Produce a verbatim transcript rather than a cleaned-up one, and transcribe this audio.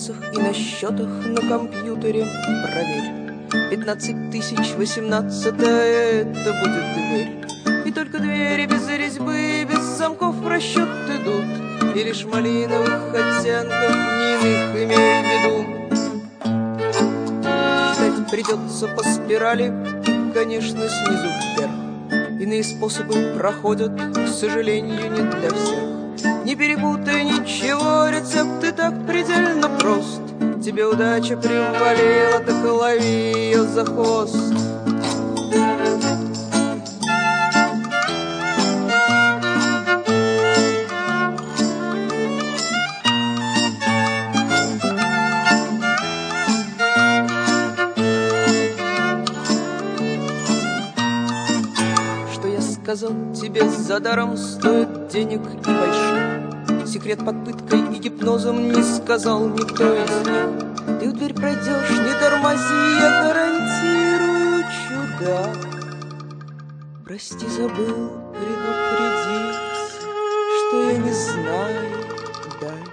балансах и на счетах на компьютере проверь. Пятнадцать тысяч восемнадцатая, это будет дверь. И только двери без резьбы, без замков в расчет идут, и лишь малиновых оттенков немых имею в виду. Считать придется по спирали, конечно, снизу вверх. Иные способы проходят, к сожалению, не для всех. Не перепутай ничего, рецепт и так предельно прост. Тебе удача привалила, так лови ее за хвост. Что я сказал тебе за даром, стоит денег и больших. Секрет под пыткой и гипнозом не сказал никто из них. Ты в дверь пройдешь, не тормози, я гарантирую чудак. Прости, забыл предупредить, что я не знаю дальше.